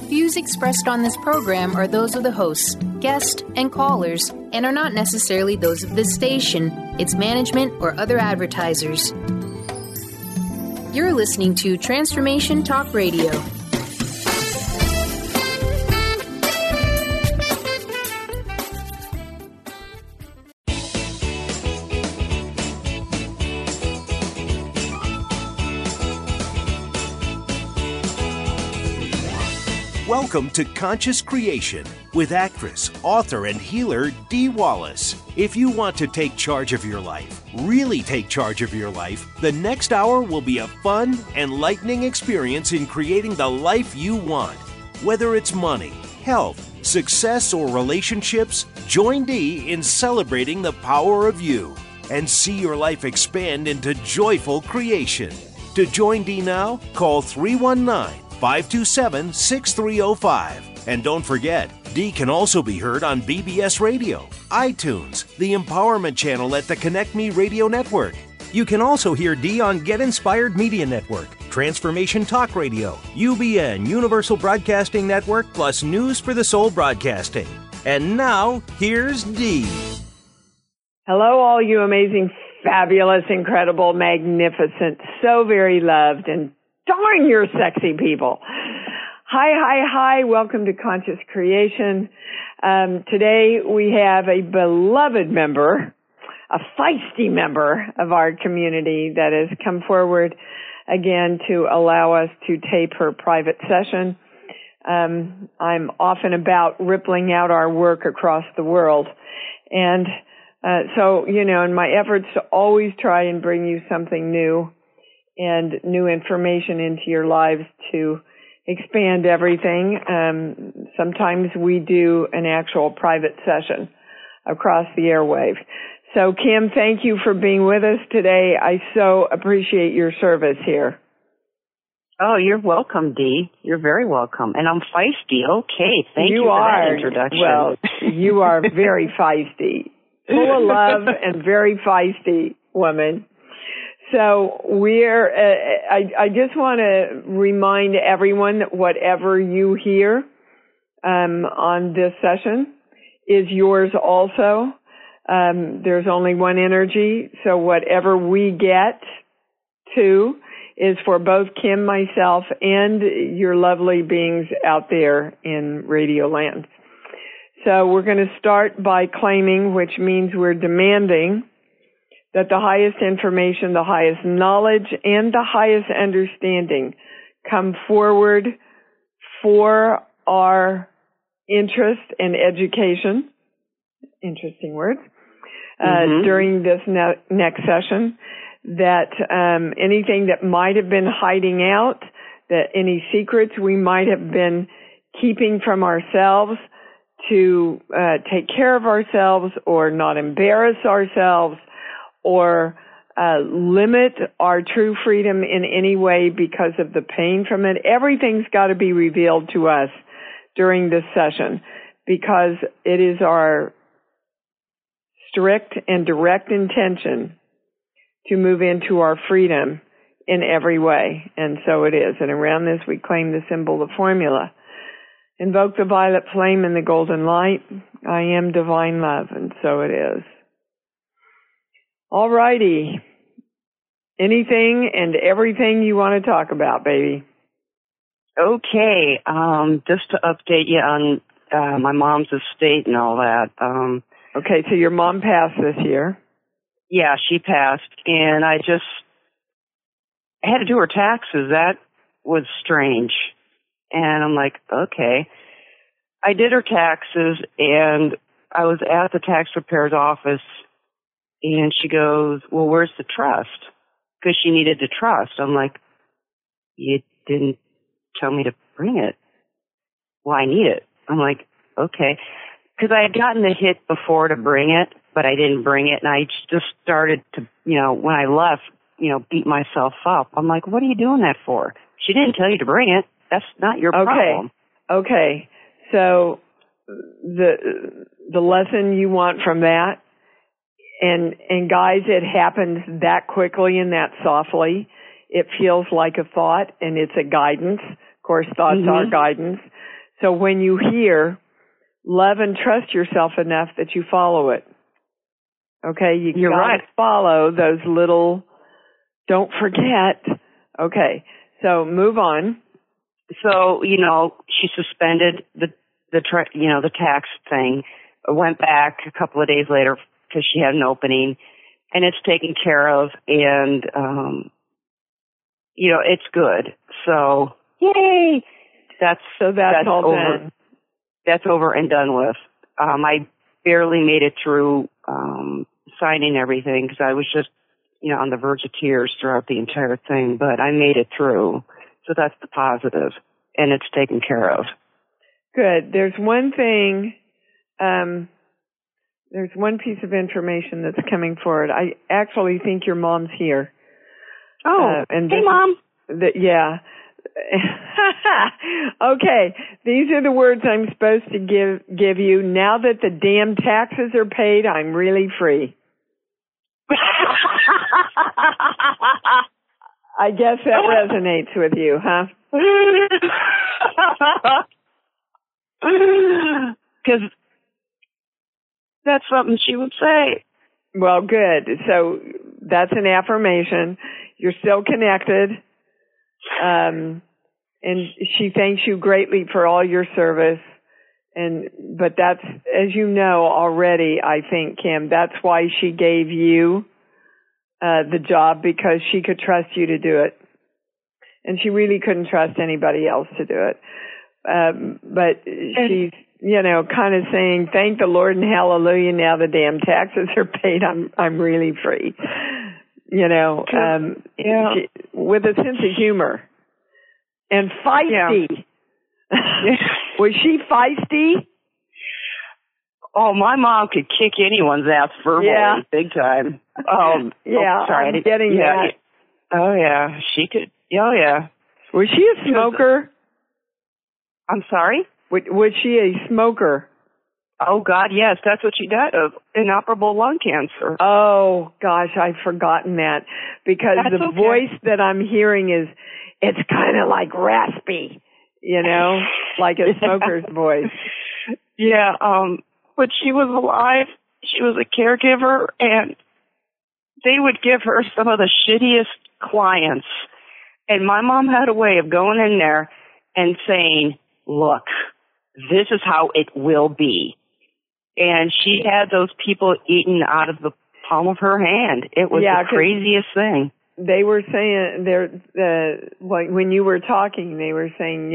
views expressed on this program are those of the hosts, guests, and callers, and are not necessarily those of this station, its management, or other advertisers. You're listening to Transformation Talk Radio. Welcome to Conscious Creation with actress, author, and healer Dee Wallace. If you want to take charge of your life, really take charge of your life, the next hour will be a fun, enlightening experience in creating the life you want. Whether it's money, health, success, or relationships, join Dee in celebrating the power of you and see your life expand into joyful creation. To join Dee now, call 319-527-6305. And don't forget, Dee can also be heard on BBS Radio, iTunes, the Empowerment Channel at the Connect Me Radio Network. You can also hear Dee on Get Inspired Media Network, Transformation Talk Radio, UBN, Universal Broadcasting Network, plus News for the Soul Broadcasting. And now, here's Dee. Hello, all you amazing, fabulous, incredible, magnificent, so very loved, and darn, you're sexy people. Hi. Welcome to Conscious Creation. Today we have a beloved member, a feisty member of our community that has come forward again to allow us to tape her private session. I'm often about rippling out our work across the world. And so, in my efforts to always try and bring you something new and new information into your lives to expand everything. Sometimes we do an actual private session across the airwave. So, Kim, thank you for being with us today. I so appreciate your service here. Oh, you're welcome, Dee. You're very welcome. And I'm feisty. Okay, thank you for that introduction. Well, you are very feisty. Full of love and very feisty woman. So I just want to remind everyone that whatever you hear on this session is yours also. There's only one energy, so whatever we get to is for both Kim, myself, and your lovely beings out there in Radio Land. So we're going to start by claiming, which means we're demanding, that the highest information, the highest knowledge, and the highest understanding come forward for our interest and education, interesting words, during this next session, that anything that might have been hiding out, that any secrets we might have been keeping from ourselves to take care of ourselves or not embarrass ourselves, or limit our true freedom in any way because of the pain from it. Everything's got to be revealed to us during this session because it is our strict and direct intention to move into our freedom in every way. And so it is. And around this we claim the symbol, the formula. Invoke the violet flame and the golden light. I am divine love, and so it is. All righty. Anything and everything you want to talk about, baby. Okay. Just to update you on my mom's estate and all that. Okay, so your mom passed this year. Yeah, she passed, and I had to do her taxes. That was strange. And I'm like, okay. I did her taxes, and I was at the tax preparer's office, and she goes, well, where's the trust? Because she needed the trust. I'm like, you didn't tell me to bring it. Well, I need it. I'm like, okay. Because I had gotten the hit before to bring it, but I didn't bring it. And I just started to, when I left, beat myself up. I'm like, what are you doing that for? She didn't tell you to bring it. That's not your problem. Okay. So the lesson you want from that, and guys, it happens that quickly and that softly. It feels like a thought, and it's a guidance. Of course, thoughts are guidance. So when you hear, love and trust yourself enough that you follow it. Okay, You're right. Follow those little, don't forget. Okay, so move on. So, she suspended the tax thing. I went back a couple of days later because she had an opening, and it's taken care of, and, it's good. So, yay! That's all over. done. That's over and done with. I barely made it through signing everything because I was just, on the verge of tears throughout the entire thing, but I made it through. So that's the positive, and it's taken care of. Good. There's one thing, there's one piece of information that's coming forward. I actually think your mom's here. Oh, and hey, Mom. Yeah. Okay, these are the words I'm supposed to give you. Now that the damn taxes are paid, I'm really free. I guess that resonates with you, huh? Because that's something she would say. Well, good. So that's an affirmation. You're still connected. And she thanks you greatly for all your service. But that's, as you know already, I think, Kim, that's why she gave you the job, because she could trust you to do it. And she really couldn't trust anybody else to do it. But she's, kind of saying, thank the Lord and hallelujah, now the damn taxes are paid, I'm really free. With a sense of humor. And feisty. Yeah. Was she feisty? Oh, my mom could kick anyone's ass verbally, big time. Sorry, I'm getting that. Oh, yeah, she could. Oh, yeah. Was she a smoker? I'm sorry? Was she a smoker? Oh, God, yes. That's what she died of, inoperable lung cancer. Oh, gosh, I've forgotten that. Because the voice that I'm hearing is, it's kind of like raspy, like a smoker's voice. Yeah, but she was alive. She was a caregiver, and they would give her some of the shittiest clients. And my mom had a way of going in there and saying, look, this is how it will be. And she had those people eaten out of the palm of her hand. It was the craziest thing. They were saying, when you were talking, they were saying,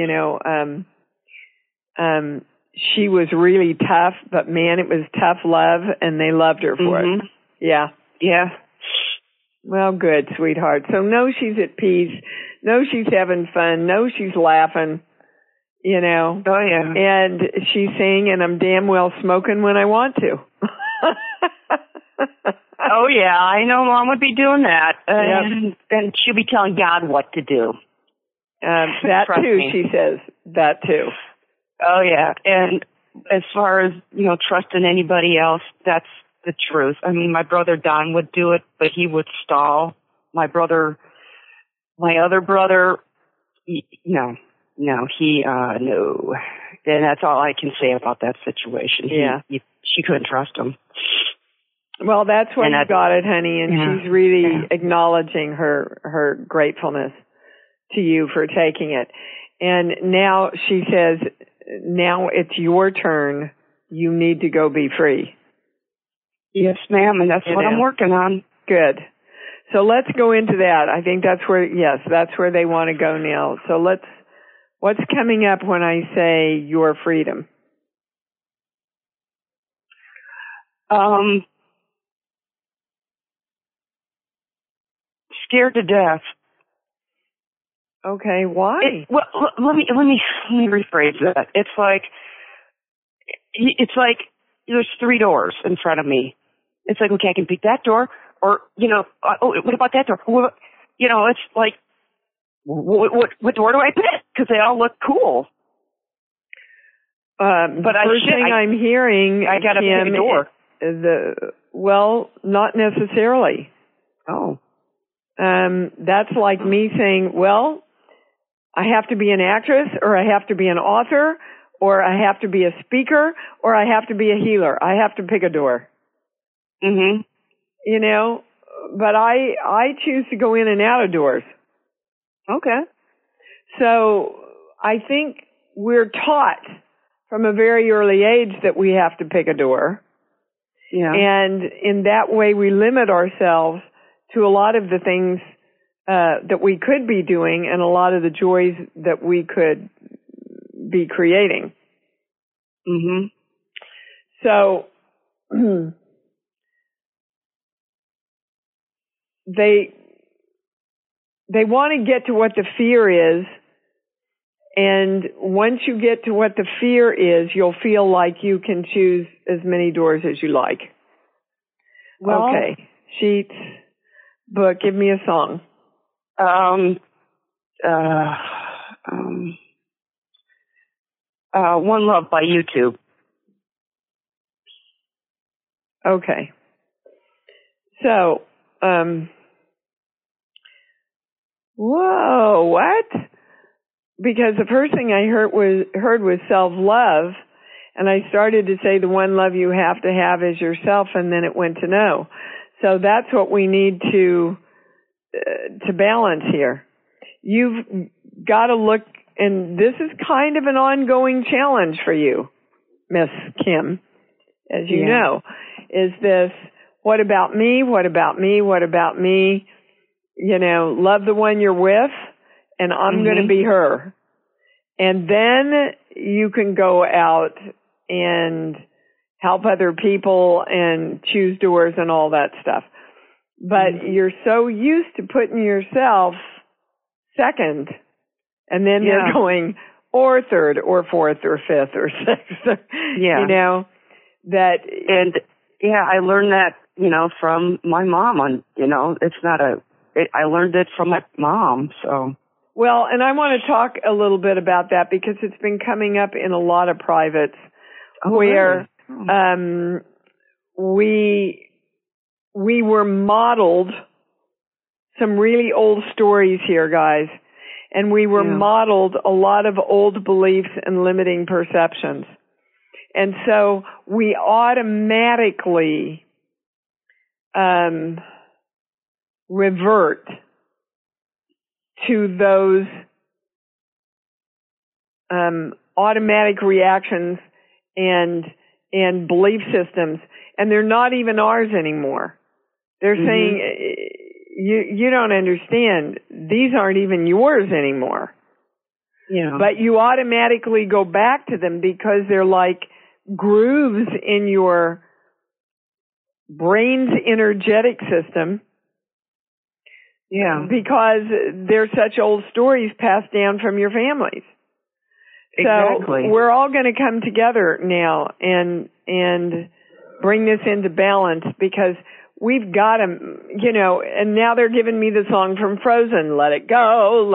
she was really tough, but man, it was tough love, and they loved her for it. Yeah. Yeah. Well, good, sweetheart. So know she's at peace. Know she's having fun. Know she's laughing. Oh, yeah. And she's saying, and I'm damn well smoking when I want to. Oh, yeah. I know Mom would be doing that. And she'll be telling God what to do. That too, she says. That too. Oh, yeah. And as far as, trusting anybody else, that's the truth. I mean, my brother Don would do it, but he would stall. My other brother, no. No. And that's all I can say about that situation. Yeah. She couldn't trust him. Well, that's why you got it, honey, and she's really acknowledging her gratefulness to you for taking it. And now she says, now it's your turn. You need to go be free. Yes, ma'am, and that's what I'm working on. Good. So let's go into that. I think that's where they want to go now. So what's coming up when I say your freedom? Scared to death. Okay, why? Let me rephrase that. It's like there's 3 doors in front of me. It's like, okay, I can pick that door, or what about that door? It's like, what door do I pick? Because they all look cool. But the first thing I'm hearing, I gotta pick a door. Not necessarily. Oh. That's like me saying, well, I have to be an actress, or I have to be an author, or I have to be a speaker, or I have to be a healer. I have to pick a door. Mhm. You know, but I choose to go in and out of doors. Okay. So I think we're taught from a very early age that we have to pick a door. Yeah. And in that way, we limit ourselves to a lot of the things that we could be doing and a lot of the joys that we could be creating. Mhm. So they want to get to what the fear is, and once you get to what the fear is, you'll feel like you can choose as many doors as you like. Well, okay, sheets, book, give me a song. One Love by YouTube. Okay. So, whoa, what? Because the first thing I heard was self-love, and I started to say the one love you have to have is yourself, and then it went to no. So that's what we need to balance here. You've got to look, and this is kind of an ongoing challenge for you, Miss Kim, as you know, is this, what about me? What about me? What about me? You know, love the one you're with, and I'm going to be her. And then you can go out and help other people and choose doors and all that stuff. But you're so used to putting yourself second, and then they're going or third or fourth or fifth or sixth. You know, that. And I learned that, you know, from my mom. I learned it from my mom, so. Well, and I want to talk a little bit about that because it's been coming up in a lot of privates where we were modeled some really old stories here, guys, and we were modeled a lot of old beliefs and limiting perceptions. And so we automatically revert to those automatic reactions and belief systems, and they're not even ours anymore. They're saying, you don't understand, these aren't even yours anymore. Yeah. But you automatically go back to them because they're like grooves in your brain's energetic system. Yeah. Because they're such old stories passed down from your families. Exactly. So we're all going to come together now and bring this into balance because we've got to, you know, and now they're giving me the song from Frozen, let it go,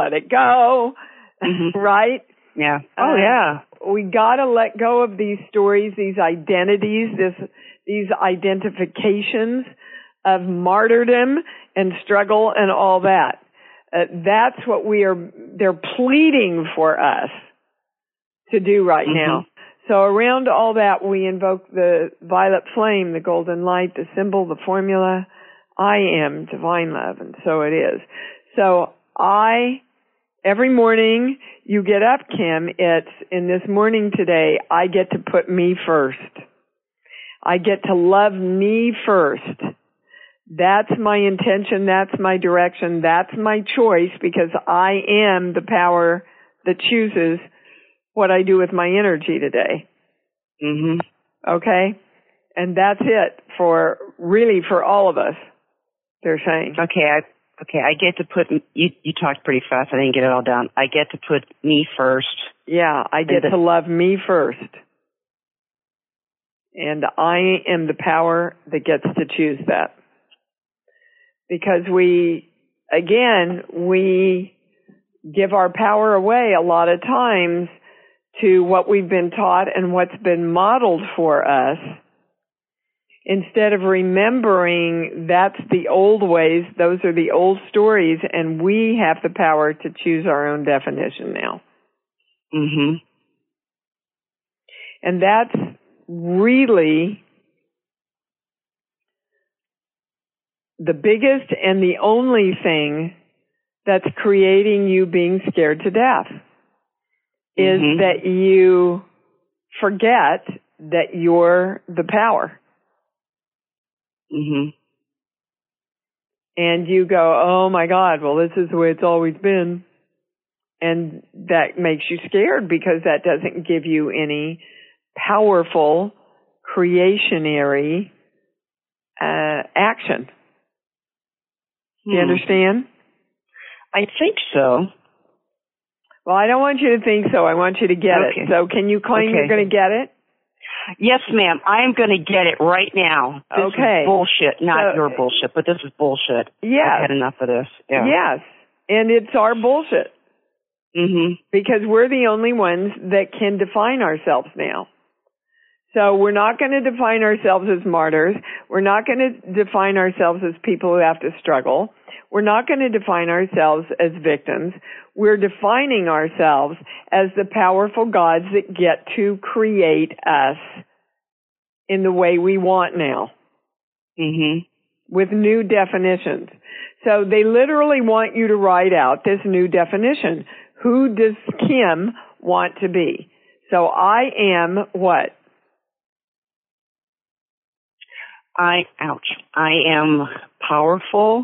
right? Yeah. Oh, yeah. We got to let go of these stories, these identities, these identifications of martyrdom and struggle and all that. That's what they're pleading for us to do right now. So around all that, we invoke the violet flame, the golden light, the symbol, the formula. I am divine love, and so it is. So every morning you get up, Kim, it's in this morning today, I get to put me first. I get to love me first. That's my intention. That's my direction. That's my choice because I am the power that chooses what I do with my energy today. Okay? And that's it for all of us, they're saying. Okay, I get to put, you talked pretty fast, I didn't get it all down. I get to put me first. Yeah, I get to love me first. And I am the power that gets to choose that. Because we give our power away a lot of times to what we've been taught and what's been modeled for us, instead of remembering that's the old ways, those are the old stories, and we have the power to choose our own definition now. And that's really the biggest and the only thing that's creating you being scared to death is that you forget that you're the power. And you go, oh my God, well, this is the way it's always been. And that makes you scared because that doesn't give you any powerful, creationary action. Do you understand? I think so. Well, I don't want you to think so. I want you to get it. So can you claim you're going to get it? Yes, ma'am. I am going to get it right now. This is bullshit. Not your bullshit, but this is bullshit. Yes. I've had enough of this. Yeah. Yes. And it's our bullshit. Because we're the only ones that can define ourselves now. So we're not going to define ourselves as martyrs. We're not going to define ourselves as people who have to struggle. We're not going to define ourselves as victims. We're defining ourselves as the powerful gods that get to create us in the way we want now. With new definitions. So they literally want you to write out this new definition. Who does Kim want to be? So I am what? I am powerful.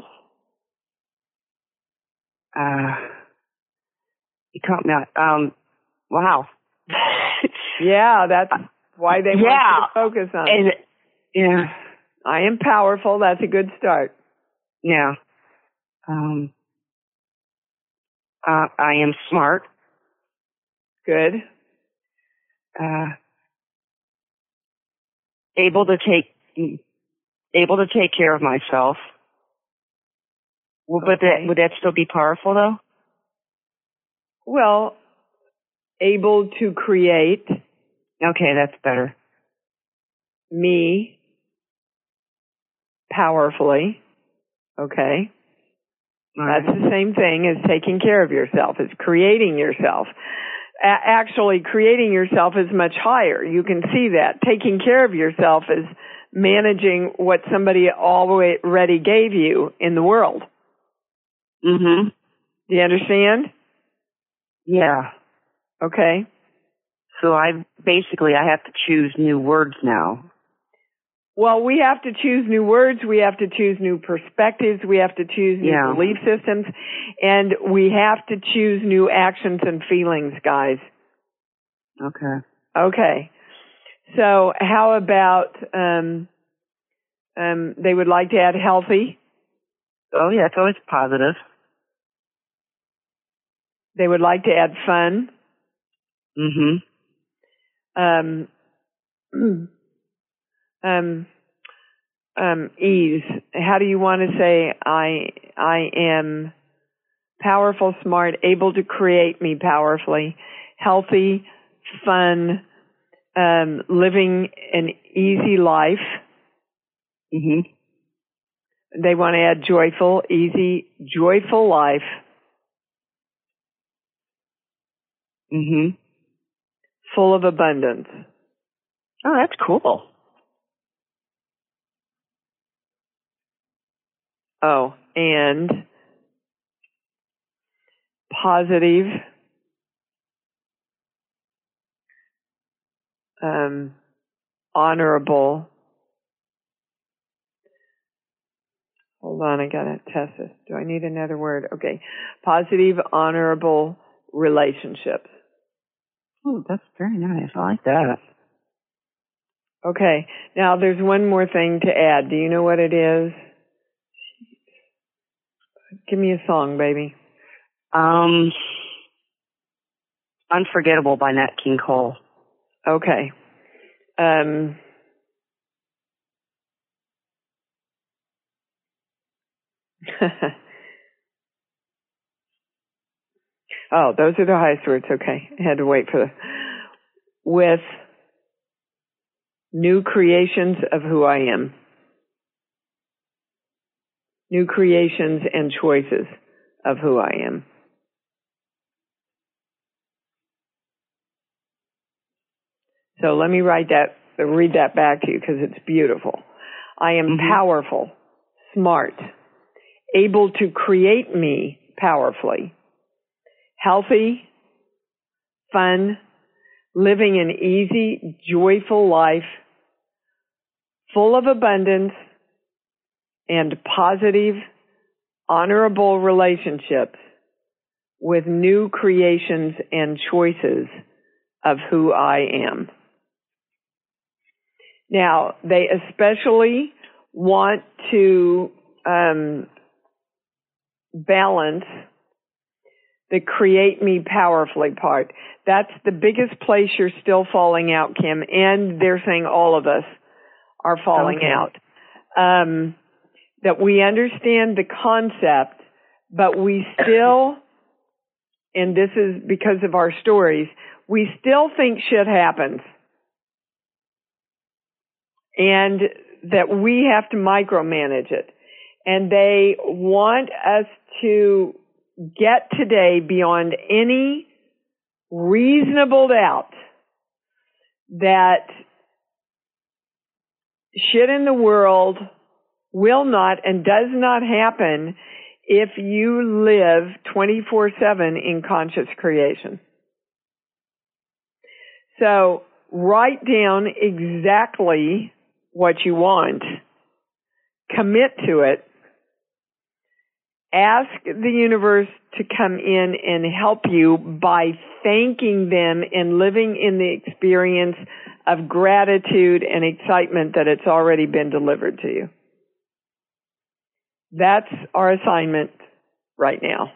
You caught me out. Wow. Yeah, that's why they want you to focus on it. Yeah. I am powerful. That's a good start. Yeah. I am smart. Good. Able to take care of myself. Well, but would that still be powerful though? Well, able to create. Okay, that's better. Me powerfully. Okay. That's the same thing as taking care of yourself, as creating yourself. Actually, creating yourself is much higher. You can see that. Taking care of yourself is managing what somebody already gave you in the world. Do you understand? Yeah. Okay. So I have to choose new words now. Well, we have to choose new words. We have to choose new perspectives. We have to choose new belief systems. And we have to choose new actions and feelings, guys. Okay. Okay. So how about they would like to add healthy? Oh, yeah, it's always positive. They would like to add fun. Ease. How do you want to say I am powerful, smart, able to create me powerfully, healthy, fun, living an easy life. They want to add joyful, easy, joyful life. Full of abundance. Oh, that's cool. Oh, and positive, honorable. Hold on, I gotta test this. Do I need another word? Okay. Positive, honorable relationships. Oh, that's very nice. I like that. Okay. Now, there's one more thing to add. Do you know what it is? Give me a song, baby. Unforgettable by Nat King Cole. Okay. Oh, those are the highest words. Okay. I had to wait for with new creations of who I am. New creations and choices of who I am. So let me read that back to you because it's beautiful. I am powerful, smart, able to create me powerfully, healthy, fun, living an easy, joyful life, full of abundance and positive, honorable relationships with new creations and choices of who I am. Now, they especially want to balance the create me powerfully part. That's the biggest place you're still falling out, Kim, and they're saying all of us are falling out. That we understand the concept, but we still, and this is because of our stories, we still think shit happens. And that we have to micromanage it. And they want us to get today beyond any reasonable doubt that shit in the world will not and does not happen if you live 24/7 in conscious creation. So write down exactly what you want, commit to it, ask the universe to come in and help you by thanking them and living in the experience of gratitude and excitement that it's already been delivered to you. That's our assignment right now.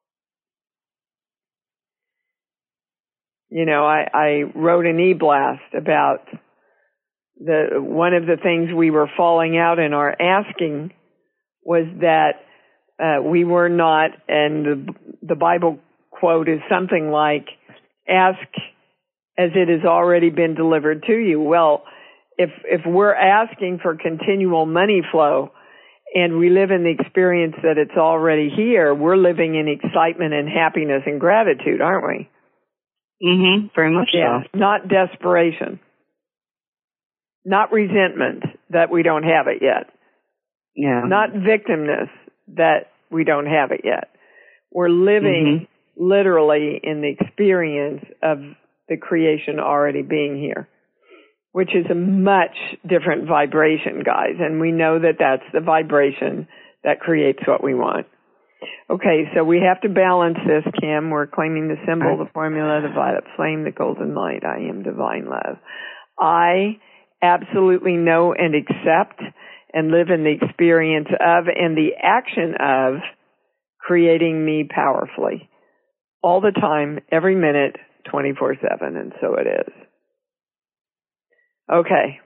You know, I wrote an e-blast about one of the things we were falling out in our asking was that we were not, and the Bible quote is something like, ask as it has already been delivered to you. Well, if we're asking for continual money flow and we live in the experience that it's already here, we're living in excitement and happiness and gratitude, aren't we? Very much so. Not desperation. Not resentment that we don't have it yet. Yeah. Not victimness that we don't have it yet. We're living literally in the experience of the creation already being here, which is a much different vibration, guys. And we know that that's the vibration that creates what we want. Okay, so we have to balance this, Kim. We're claiming the symbol, the formula, the violet flame, the golden light. I am divine love. I absolutely know and accept and live in the experience of and the action of creating me powerfully all the time, every minute, 24/7, and so it is. Okay.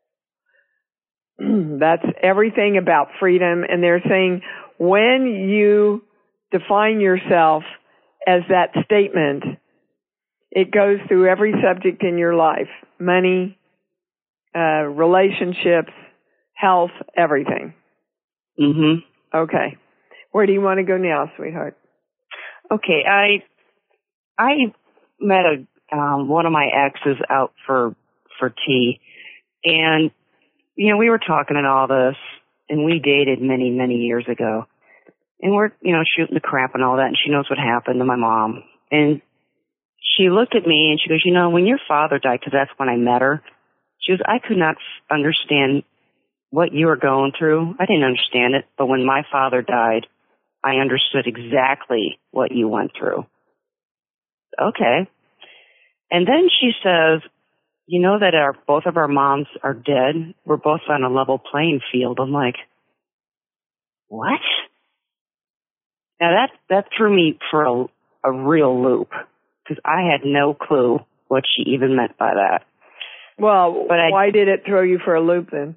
That's everything about freedom, and they're saying when you define yourself as that statement, it goes through every subject in your life, money, relationships, health, everything. Okay. Where do you want to go now, sweetheart? Okay, I met one of my exes out for tea, and you know, we were talking and all this, and we dated many, many years ago, and we're, you know, shooting the crap and all that, and she knows what happened to my mom, and she looked at me and she goes, you know, when your father died, because that's when I met her, she goes, I could not understand what you were going through. I didn't understand it, but when my father died, I understood exactly what you went through. Okay. And then she says, you know that both of our moms are dead. We're both on a level playing field. I'm like, what? Now that threw me for a real loop because I had no clue what she even meant by that. Well, but why did it throw you for a loop then?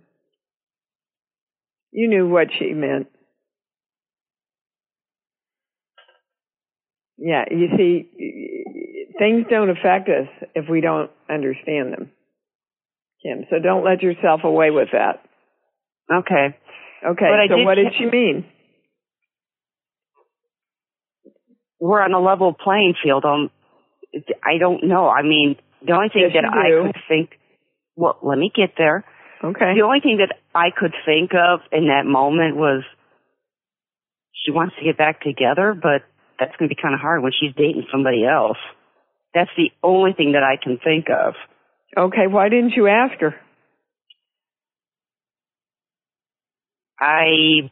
You knew what she meant. Yeah, you see, things don't affect us if we don't understand them, Kim. So don't let yourself away with that. Okay. Okay, so what did she mean? We're on a level playing field. I don't know. I mean, The only thing that I could think, well, let me get there. Okay. The only thing that I could think of in that moment was she wants to get back together, but that's going to be kind of hard when she's dating somebody else. That's the only thing that I can think of. Okay, why didn't you ask her? I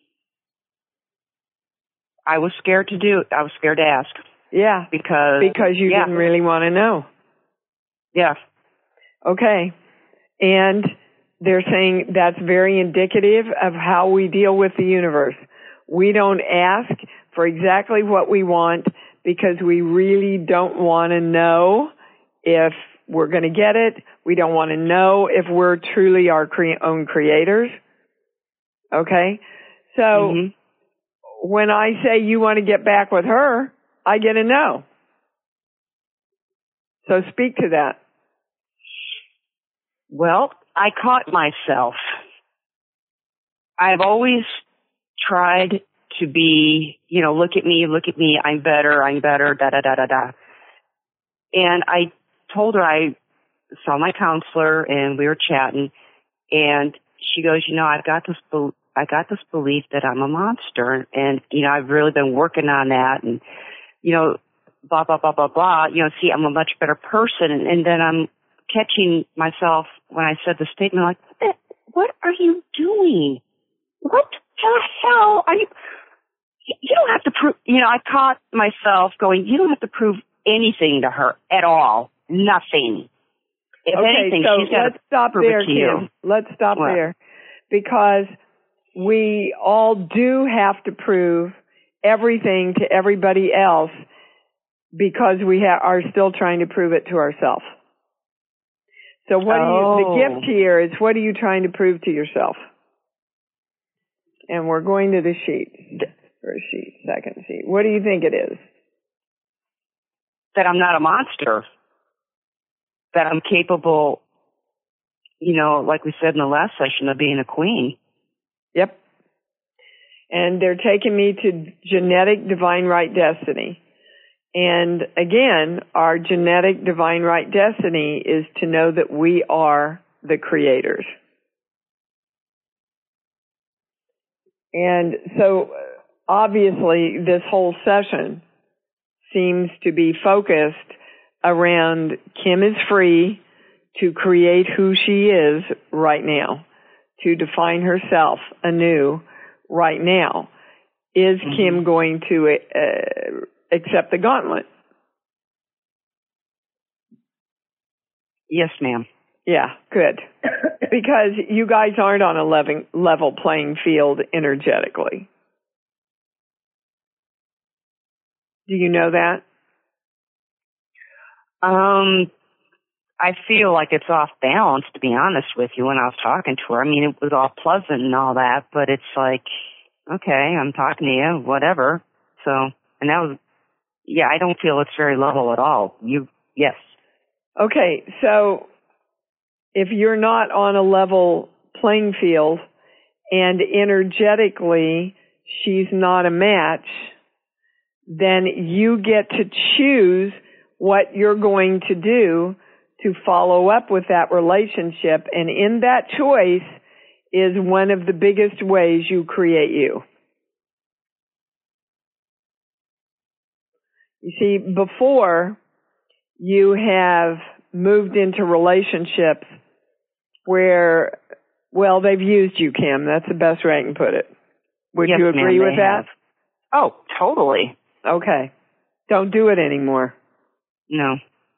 was scared to do it. I was scared to ask. Yeah. Because you didn't really want to know. Yeah. Okay. And they're saying that's very indicative of how we deal with the universe. We don't ask for exactly what we want because we really don't want to know if we're going to get it. We don't want to know if we're truly our own creators. Okay? So when I say you want to get back with her, I get a no. So speak to that. Well, I caught myself. I've always tried to be, look at me, I'm better, da-da-da-da-da. And I told her I saw my counselor and we were chatting, and she goes, I've got this belief that I'm a monster, and, I've really been working on that, and, blah, blah, blah, blah, blah. See, I'm a much better person, and then I'm catching myself when I said the statement, like, what are you doing? What the hell are you? You don't have to prove, I caught myself going, you don't have to prove anything to her at all. Nothing. If anything, so she's got to stop prove there, it to you. Kim. Let's stop there. Because we all do have to prove everything to everybody else because we are still trying to prove it to ourselves. So the gift here is, what are you trying to prove to yourself? And we're going to the sheet. First sheet, second sheet. What do you think it is? That I'm not a monster. That I'm capable, like we said in the last session, of being a queen. Yep. And they're taking me to genetic divine right destiny. And again, our genetic divine right destiny is to know that we are the creators. And so obviously this whole session seems to be focused around Kim is free to create who she is right now, to define herself anew right now. Is Kim going to accept the gauntlet? Yes, ma'am. Yeah, good. Because you guys aren't on a level playing field energetically. Do you know that? I feel like it's off balance, to be honest with you, when I was talking to her. I mean, it was all pleasant and all that, but it's like, okay, I'm talking to you, whatever. So, and that was, I don't feel it's very level at all. Yes. Okay, so if you're not on a level playing field and energetically she's not a match, then you get to choose what you're going to do to follow up with that relationship. And in that choice is one of the biggest ways you create you. You see, before you have moved into relationships where, well, they've used you, Kim. That's the best way I can put it. Would you agree with that? Oh, totally. Okay. Don't do it anymore. No.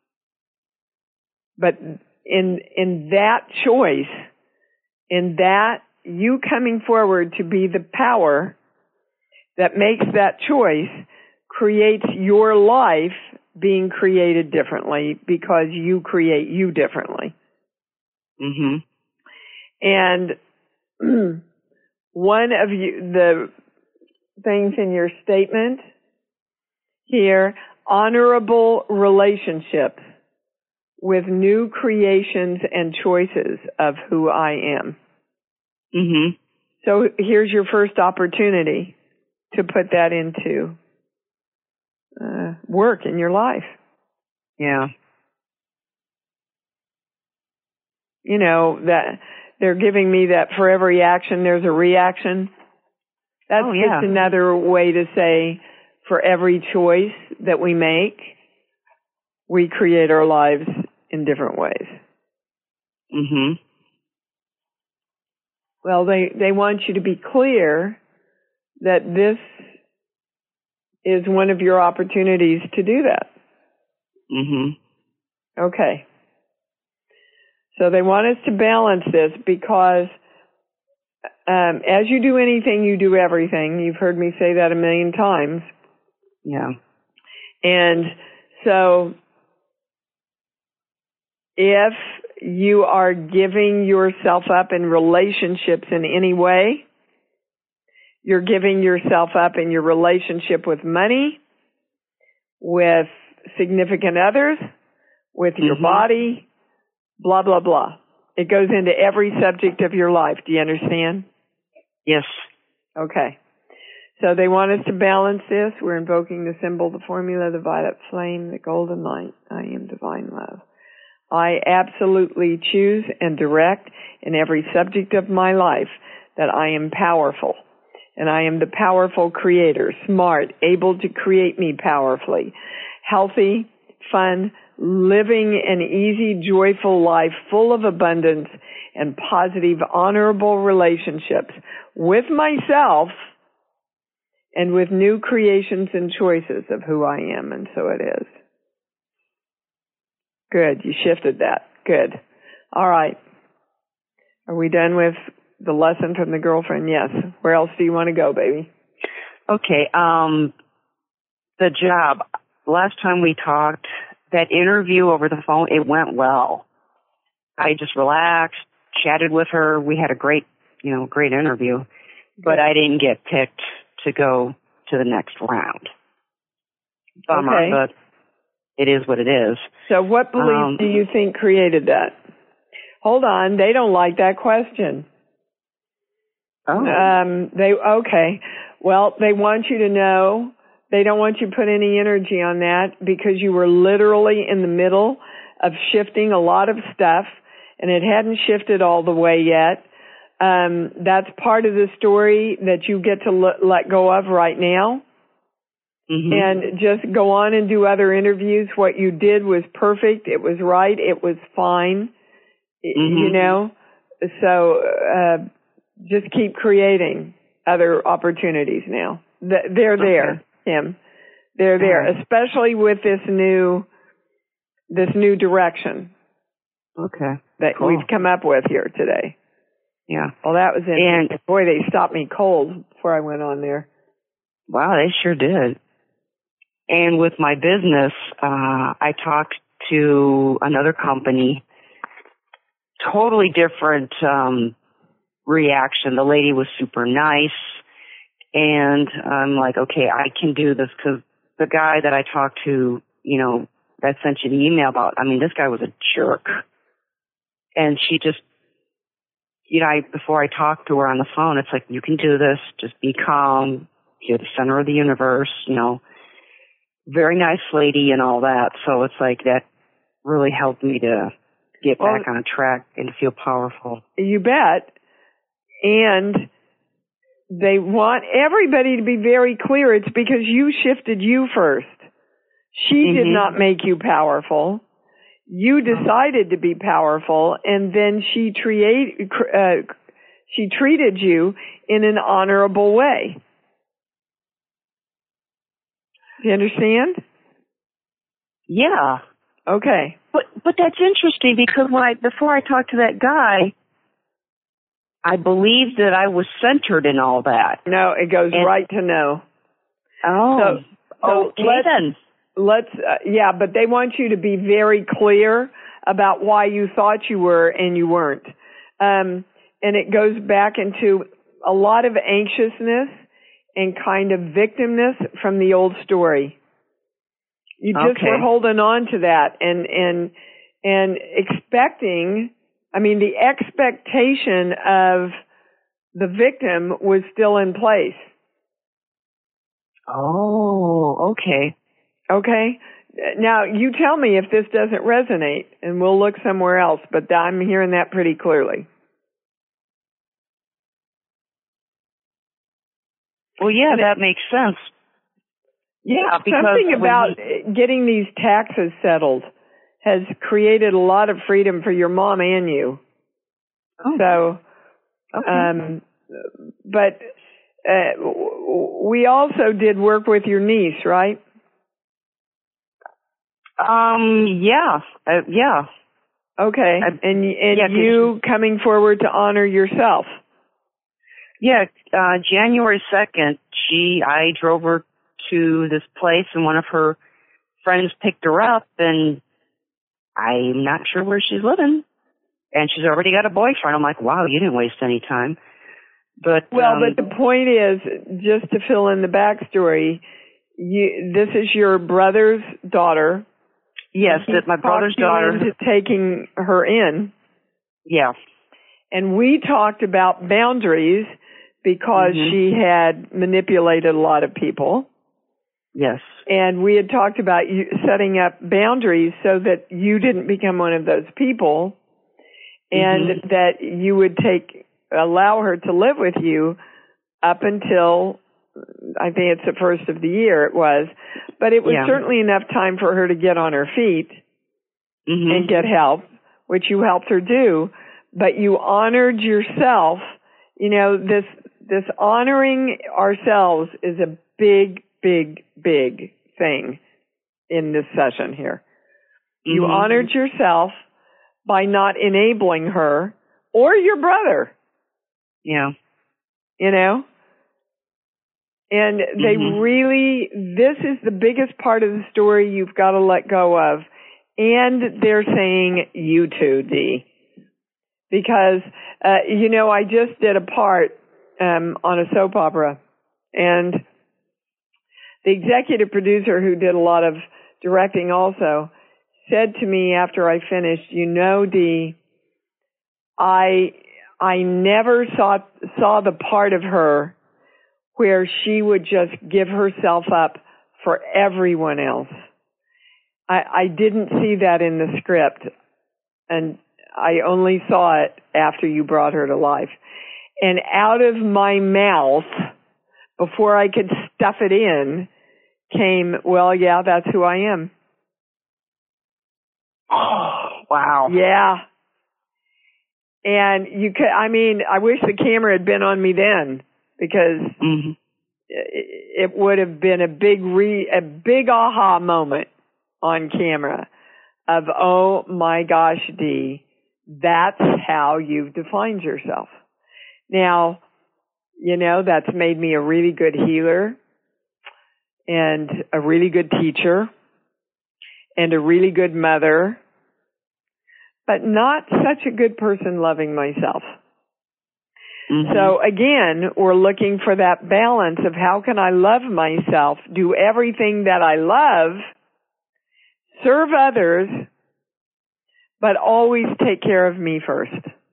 But in that choice, in that you coming forward to be the power that makes that choice, creates your life being created differently because you create you differently. Mhm. And one of the things in your statement here, honorable relationships with new creations and choices of who I am. Mhm. So here's your first opportunity to put that into work in your life. Yeah. that they're giving me that for every action there's a reaction. That's just another way to say for every choice that we make, we create our lives in different ways. Mm-hmm. Well, they want you to be clear that this is one of your opportunities to do that. Mm-hmm. Okay. So they want us to balance this because as you do anything, you do everything. You've heard me say that a million times. Yeah. And so if you are giving yourself up in relationships in any way, you're giving yourself up in your relationship with money, with significant others, with your body, blah, blah, blah. It goes into every subject of your life. Do you understand? Yes. Okay. So they want us to balance this. We're invoking the symbol, the formula, the violet flame, the golden light. I am divine love. I absolutely choose and direct in every subject of my life that I am powerful. And I am the powerful creator, smart, able to create me powerfully, healthy, fun, living an easy, joyful life full of abundance and positive, honorable relationships with myself and with new creations and choices of who I am. And so it is. Good. You shifted that. Good. All right. Are we done with the lesson from the girlfriend? Yes. Where else do you want to go, baby? Okay. The job. Last time we talked, that interview over the phone, it went well. I just relaxed, chatted with her. We had a great interview, but I didn't get picked to go to the next round. Bummer, but it is what it is. So what belief do you think created that? Hold on. They don't like that question. Oh. Well, they want you to know. They don't want you to put any energy on that because you were literally in the middle of shifting a lot of stuff and it hadn't shifted all the way yet. That's part of the story that you get to let go of right now. Mm-hmm. And just go on and do other interviews. What you did was perfect. It was right. It was fine. So just keep creating other opportunities now. They're there, Tim. They're there, especially with this new direction. Okay. That we've come up with here today. Yeah. Well, that was it. And boy, they stopped me cold before I went on there. Wow, they sure did. And with my business, I talked to another company, totally different reaction. The lady was super nice, and I'm like, okay, I can do this, because the guy that I talked to, that sent you the email about, this guy was a jerk. And she just, before I talked to her on the phone, it's like, you can do this, just be calm, you're the center of the universe, very nice lady and all that. So it's like that really helped me to get back on track and feel powerful. You bet. And they want everybody to be very clear. It's because you shifted you first. She did not make you powerful. You decided to be powerful, and then she treated you in an honorable way. Do you understand? Yeah. Okay. But that's interesting, because before I talked to that guy, I believed that I was centered in all that. No, it goes right to no. Oh. So then. But they want you to be very clear about why you thought you were and you weren't. And it goes back into a lot of anxiousness and kind of victimness from the old story. You just were holding on to that and expecting, the expectation of the victim was still in place. Oh, okay. Okay. Now, you tell me if this doesn't resonate, and we'll look somewhere else, but I'm hearing that pretty clearly. Well, yeah, that makes sense. Yeah, something about getting these taxes settled has created a lot of freedom for your mom and you. Oh. So, okay. But we also did work with your niece, right? Yeah. Okay. And you coming forward to honor yourself. Yeah, January 2nd, I drove her to this place, and one of her friends picked her up, and I'm not sure where she's living. And she's already got a boyfriend. I'm like, wow, you didn't waste any time. But but the point is, just to fill in the backstory, this is your brother's daughter. Yes, that's my brother's daughter. Into taking her in. Yeah. And we talked about boundaries because she had manipulated a lot of people. Yes. And we had talked about you setting up boundaries so that you didn't become one of those people, and that you would allow her to live with you up until, I think it's the first of the year it was, but it was certainly enough time for her to get on her feet and get help, which you helped her do, but you honored yourself. You know, this honoring ourselves is a big, big, big thing in this session here. You honored yourself by not enabling her or your brother. Yeah. You know? And they really, this is the biggest part of the story you've got to let go of. And they're saying you too, Dee. Because, I just did a part on a soap opera. And the executive producer, who did a lot of directing also, said to me after I finished, Dee, I never saw the part of her where she would just give herself up for everyone else. I didn't see that in the script, and I only saw it after you brought her to life. And out of my mouth, before I could stuff it in, came, well, yeah, that's who I am. Oh, wow. Yeah. And I wish the camera had been on me then, because it would have been a big aha moment on camera of, oh my gosh, Dee, that's how you've defined yourself. Now, that's made me a really good healer and a really good teacher and a really good mother, but not such a good person loving myself. So again, we're looking for that balance of how can I love myself, do everything that I love, serve others, but always take care of me first.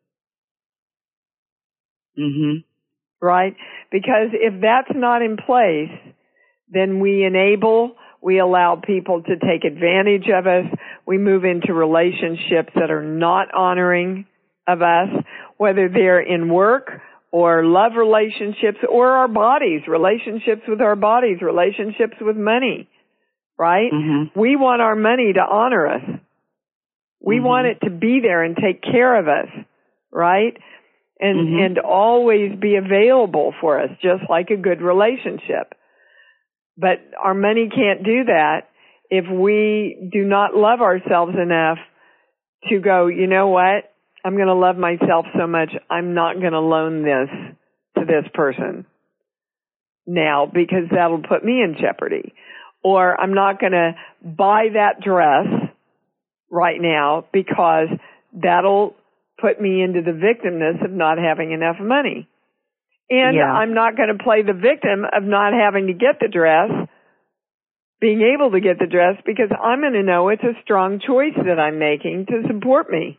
Right? Because if that's not in place, then we allow people to take advantage of us. We move into relationships that are not honoring of us, whether they're in work or love relationships or our bodies, relationships with our bodies, relationships with money, right? We want our money to honor us. We want it to be there and take care of us, right? And always be available for us, just like a good relationship. But our money can't do that if we do not love ourselves enough to go, you know what? I'm going to love myself so much, I'm not going to loan this to this person now because that'll put me in jeopardy. Or I'm not going to buy that dress right now because that'll put me into the victimness of not having enough money. And I'm not going to play the victim of not having to get the dress, being able to get the dress, because I'm going to know it's a strong choice that I'm making to support me.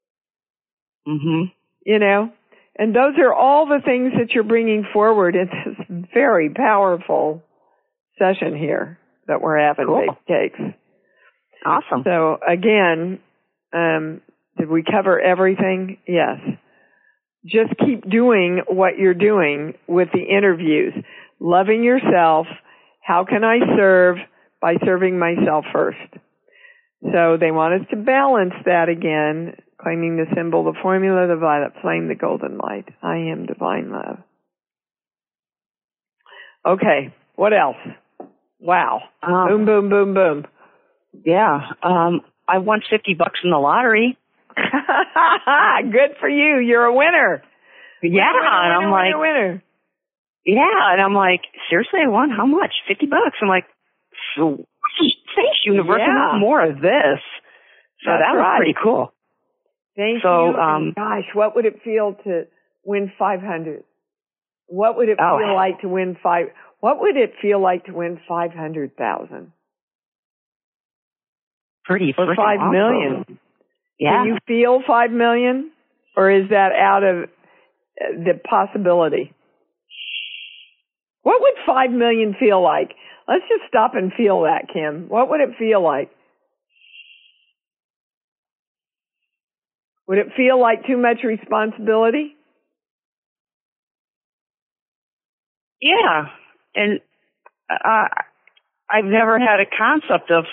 And those are all the things that you're bringing forward in this very powerful session here that we're having, Big Cakes. Awesome. So again, did we cover everything? Yes. Just keep doing what you're doing with the interviews. Loving yourself. How can I serve? By serving myself first. So they want us to balance that again, claiming the symbol, the formula, the violet flame, the golden light. I am divine love. Okay, what else? Wow. Boom, boom, boom, boom. Yeah. I won $50 in the lottery. Good for you. You're a winner. Yeah. And I'm like, winner. Yeah. And I'm like, seriously, I won how much? $50. I'm like, sweet. Thanks, universe. Yeah. I want more of this. So That's that was pretty cool. Thank you. Gosh, what would it feel to win 500? What would it feel like to win What would it feel like to win 500,000? Pretty or 5 million. Awesome. Yeah. Can you feel 5 million, or is that out of the possibility? What would 5 million feel like? Let's just stop and feel that, Kim. What would it feel like? Would it feel like too much responsibility? Yeah. And I've never had a concept of,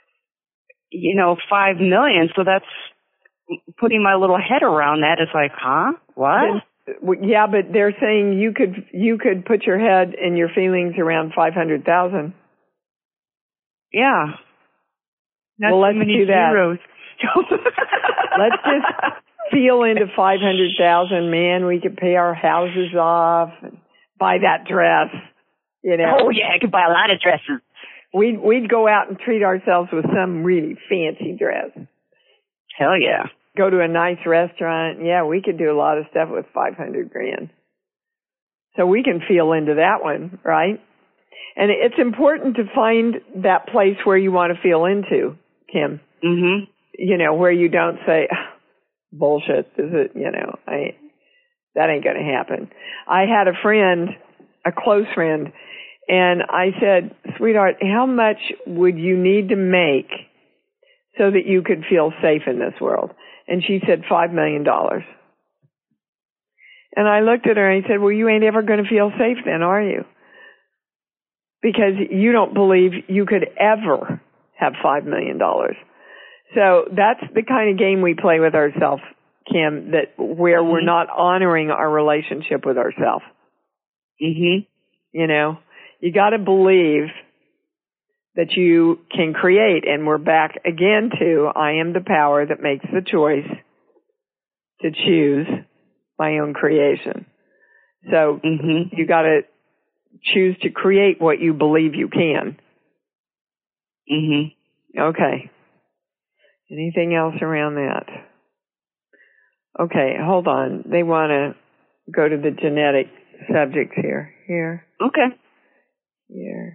5 million. So that's putting my little head around that. It's like, huh? What? Yeah, but they're saying you could put your head and your feelings around 500,000. Yeah. Not well, let's do that. Zeros. Let's just feel into 500,000. Man, we could pay our houses off and buy that dress. Oh yeah, I could buy a lot of dresses. We'd go out and treat ourselves with some really fancy dress. Hell yeah. Go to a nice restaurant. Yeah, we could do a lot of stuff with 500 grand. So we can feel into that one, right? And it's important to find that place where you want to feel into, Kim. Mhm. Where you don't say, bullshit, that ain't going to happen. I had a friend, a close friend, and I said, sweetheart, how much would you need to make so that you could feel safe in this world? And she said, $5 million. And I looked at her and I said, well, you ain't ever going to feel safe then, are you? Because you don't believe you could ever have $5 million. So that's the kind of game we play with ourselves, Kim, where we're not honoring our relationship with ourselves. Mhm. You got to believe that you can create, and we're back again to I am the power that makes the choice to choose my own creation. So you got to choose to create what you believe you can. Mhm. Okay. Anything else around that? Okay, hold on. They want to go to the genetic subjects here. Here. Okay. Here.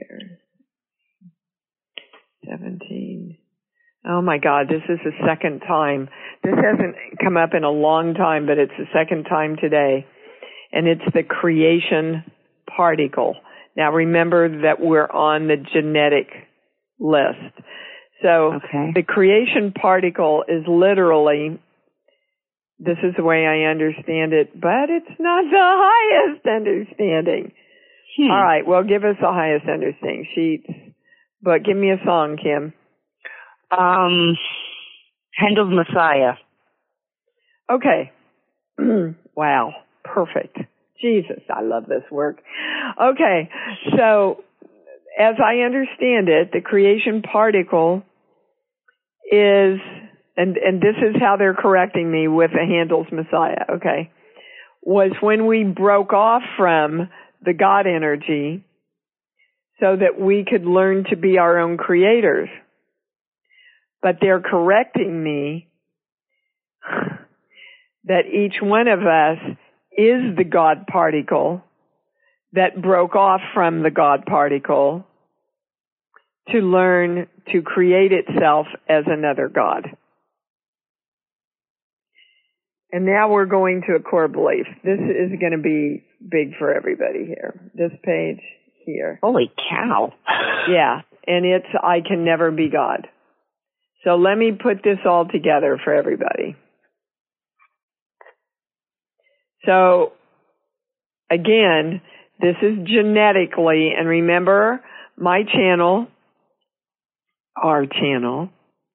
17. Oh my God, this is the second time. This hasn't come up in a long time, but it's the second time today. And it's the creation particle. Now remember that we're on the genetic list. So the creation particle is literally, this is the way I understand it, but it's not the highest understanding. All right, well, give us the highest understanding. Sheets. But give me a song, Kim. Handel's Messiah. Okay. Wow. Perfect. Jesus, I love this work. Okay. So, as I understand it, the creation particle is, and this is how they're correcting me with the Handel's Messiah, okay, was when we broke off from the God energy so that we could learn to be our own creators. But they're correcting me that each one of us is the God particle that broke off from the God particle to learn to create itself as another God. And now we're going to a core belief. This is going to be big for everybody here. This page here. Holy cow. Yeah. And it's, I can never be God. So let me put this all together for everybody. So again, this is genetically, and remember, my channel, our channel,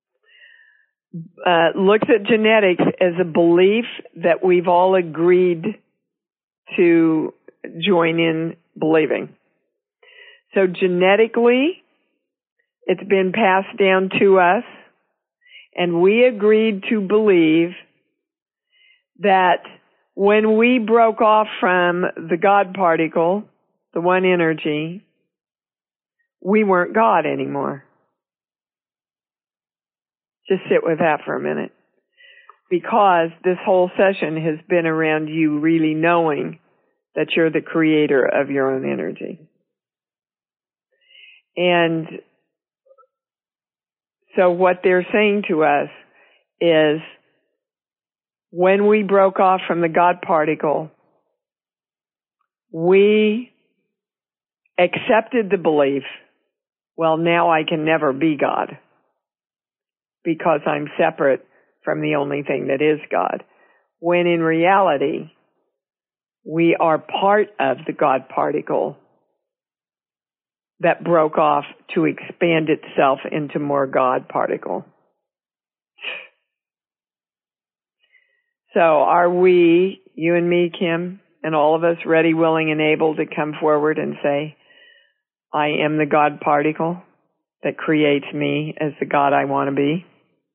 looks at genetics as a belief that we've all agreed to join in believing. So genetically, it's been passed down to us, and we agreed to believe that when we broke off from the God particle, the one energy, we weren't God anymore. Just sit with that for a minute. Because this whole session has been around you really knowing that you're the creator of your own energy. And so what they're saying to us is, when we broke off from the God particle, we accepted the belief, well, now I can never be God because I'm separate from the only thing that is God. When in reality, we are part of the God particle that broke off to expand itself into more God particle. So are we, you and me, Kim, and all of us, ready, willing, and able to come forward and say, I am the God particle that creates me as the God I want to be?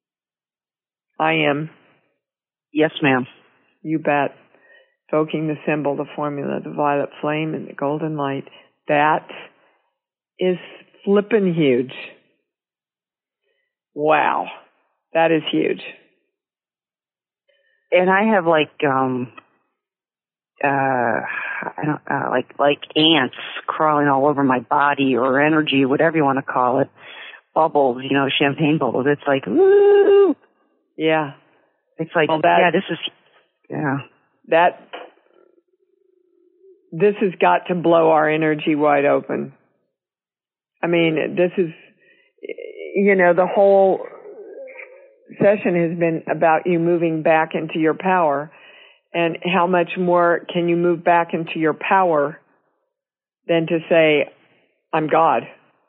I am. Yes, ma'am. You bet. Evoking the symbol, the formula, the violet flame, and the golden light. That is flippin' huge. Wow. That is huge. And I have like ants crawling all over my body, or energy, whatever you want to call it. Bubbles, champagne bubbles. It's like, woo! Yeah. It's like, well, this has got to blow our energy wide open. I mean, this is, the whole session has been about you moving back into your power, and how much more can you move back into your power than to say, I'm God.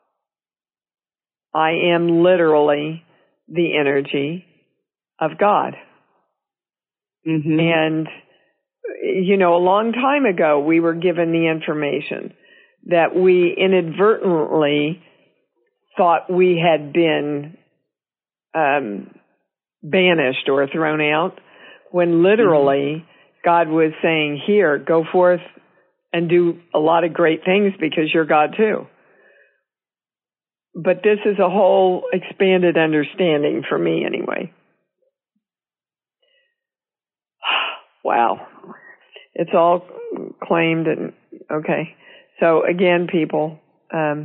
I am literally the energy of God. Mm-hmm. And, a long time ago, we were given the information that we inadvertently thought we had been banished or thrown out, when literally God was saying, here, go forth and do a lot of great things because you're God too. But this is a whole expanded understanding for me anyway. Wow. It's all claimed and okay. So again, people, I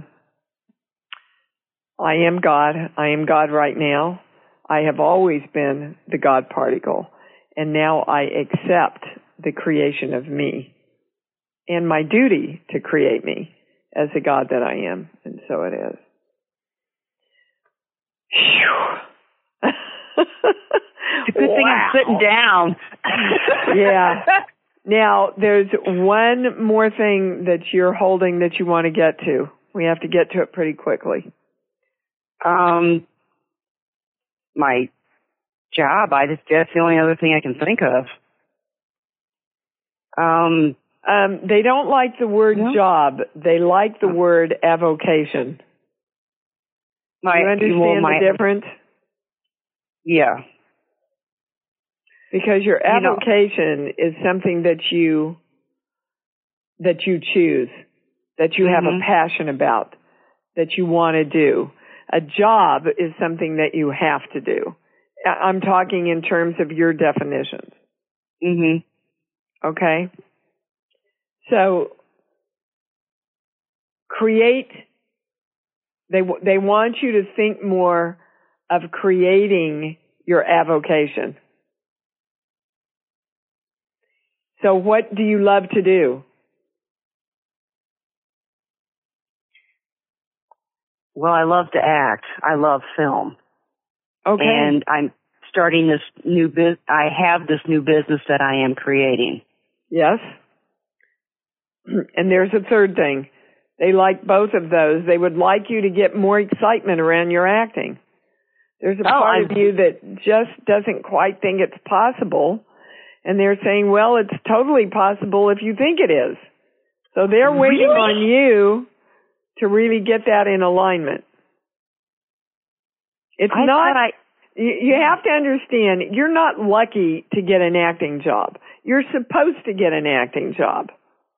am God. I am God right now. I have always been the God particle, and now I accept the creation of me and my duty to create me as the God that I am, and so it is. It's a good thing I'm sitting down. Yeah. Now, there's one more thing that you're holding that you want to get to. We have to get to it pretty quickly. My job. That's the only other thing I can think of. They don't like the word job. They like the word avocation. Do you understand the difference? Yeah. Because your avocation is something that you choose, that you have a passion about, that you want to do. A job is something that you have to do. I'm talking in terms of your definitions. Mm-hmm. Okay? So, they want you to think more of creating your avocation. So what do you love to do? Well, I love to act. I love film. Okay. And I'm starting this new business. I have this new business that I am creating. Yes. And there's a third thing. They like both of those. They would like you to get more excitement around your acting. There's a part of you that just doesn't quite think it's possible. And they're saying, well, it's totally possible if you think it is. So they're waiting on you to really get that in alignment. It's you have to understand, you're not lucky to get an acting job. You're supposed to get an acting job.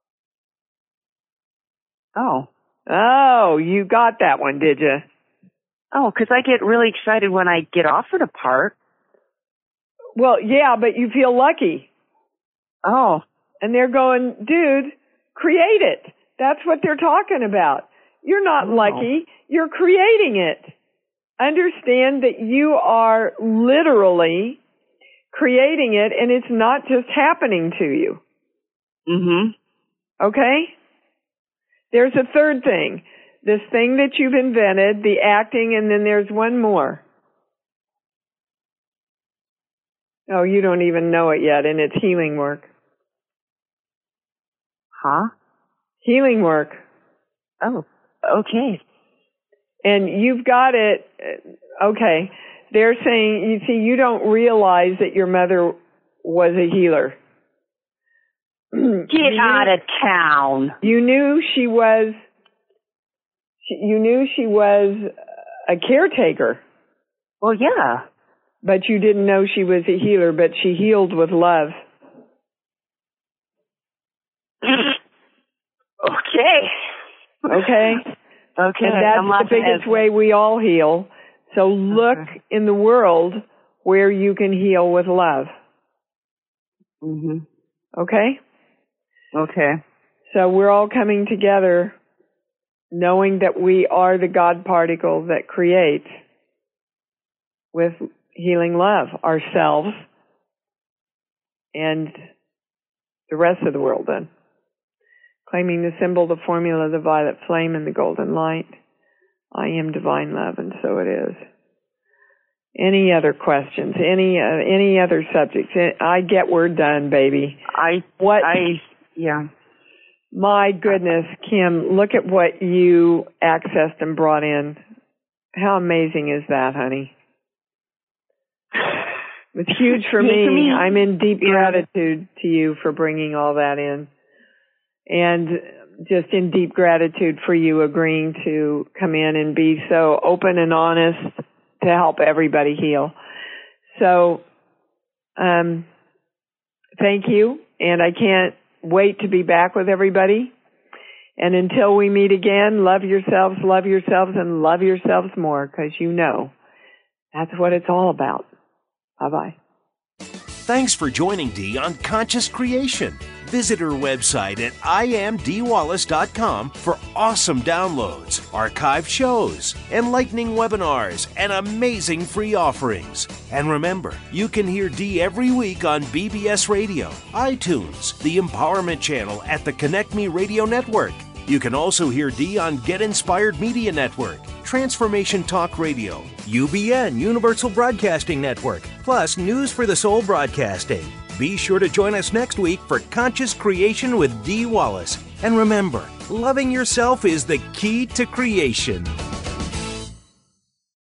Oh, you got that one, did you? Oh, because I get really excited when I get offered a part. Well, yeah, but you feel lucky. Oh. And they're going, dude, create it. That's what they're talking about. You're not lucky. You're creating it. Understand that you are literally creating it, and it's not just happening to you. Mm-hmm. Okay? There's a third thing. This thing that you've invented, the acting, and then there's one more. Oh, you don't even know it yet, and it's healing work. Huh? Healing work. Oh, okay. And you've got it. Okay. They're saying, you see, you don't realize that your mother was a healer. Get out of town. You knew she was a caretaker. Well, yeah. But you didn't know she was a healer, but she healed with love. Okay? Okay. And that's the biggest way we all heal. So look in the world where you can heal with love. Mm-hmm. Okay? Okay. So we're all coming together knowing that we are the God particle that creates with healing love ourselves and the rest of the world then. Claiming the symbol, the formula, the violet flame, and the golden light. I am divine love, and so it is. Any other questions? Any other subjects? I get we're done, baby. Yeah. My goodness, Kim, look at what you accessed and brought in. How amazing is that, honey? It's huge for me. I'm in deep gratitude to you for bringing all that in. And just in deep gratitude for you agreeing to come in and be so open and honest to help everybody heal. So, thank you. And I can't wait to be back with everybody. And until we meet again, love yourselves, and love yourselves more, because you know that's what it's all about. Bye-bye. Thanks for joining Dee on Conscious Creation. Visit her website at iamdeewallace.com for awesome downloads, archived shows, enlightening webinars, and amazing free offerings. And remember, you can hear Dee every week on BBS Radio, iTunes, the Empowerment Channel at the Connect Me Radio Network. You can also hear Dee on Get Inspired Media Network, Transformation Talk Radio, UBN Universal Broadcasting Network, plus News for the Soul Broadcasting. Be sure to join us next week for Conscious Creation with Dee Wallace. And remember, loving yourself is the key to creation.